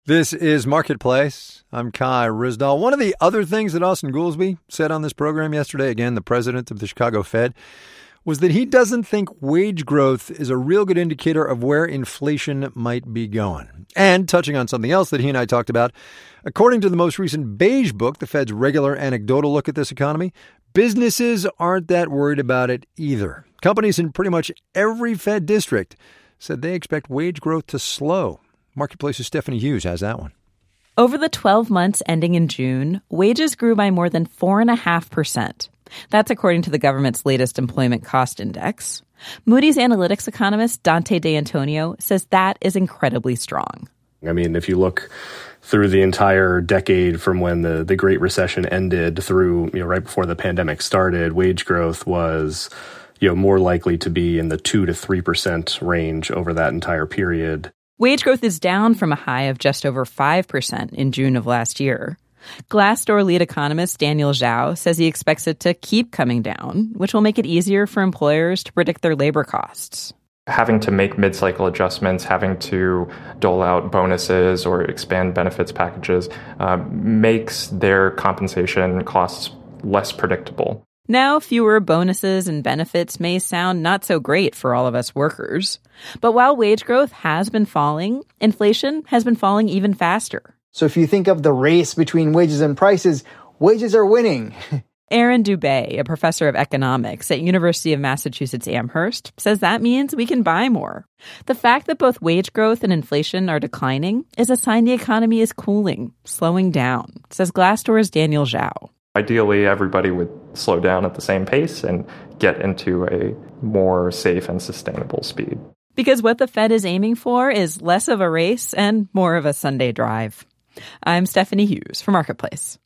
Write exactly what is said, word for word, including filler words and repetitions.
This is Marketplace. I'm Kai Ryssdal. One of the other things that Austan Goolsbee said on this program yesterday, again, the president of the Chicago Fed, was that he doesn't think wage growth is a real good indicator of where inflation might be going. And touching on something else that he and I talked about, according to the most recent Beige Book, the Fed's regular anecdotal look at this economy, businesses aren't that worried about it either. Companies in pretty much every Fed district said they expect wage growth to slow. Marketplace's Stephanie Hughes has that one. Over the twelve months ending in June, wages grew by more than four point five percent. That's according to the government's latest employment cost index. Moody's Analytics economist Dante D'Antonio says that is incredibly strong. I mean, if you look through the entire decade from when the, the Great Recession ended through, you know, right before the pandemic started, wage growth was, you know, more likely to be in the two to three percent range over that entire period. Wage growth is down from a high of just over five percent in June of last year. Glassdoor lead economist Daniel Zhao says he expects it to keep coming down, which will make it easier for employers to predict their labor costs. Having to make mid-cycle adjustments, having to dole out bonuses or expand benefits packages uh, makes their compensation costs less predictable. Now, fewer bonuses and benefits may sound not so great for all of us workers. But while wage growth has been falling, inflation has been falling even faster. So if you think of the race between wages and prices, wages are winning. Aaron Dubé, a professor of economics at University of Massachusetts Amherst, says that means we can buy more. The fact that both wage growth and inflation are declining is a sign the economy is cooling, slowing down, says Glassdoor's Daniel Zhao. Ideally, everybody would slow down at the same pace and get into a more safe and sustainable speed. Because what the Fed is aiming for is less of a race and more of a Sunday drive. I'm Stephanie Hughes for Marketplace.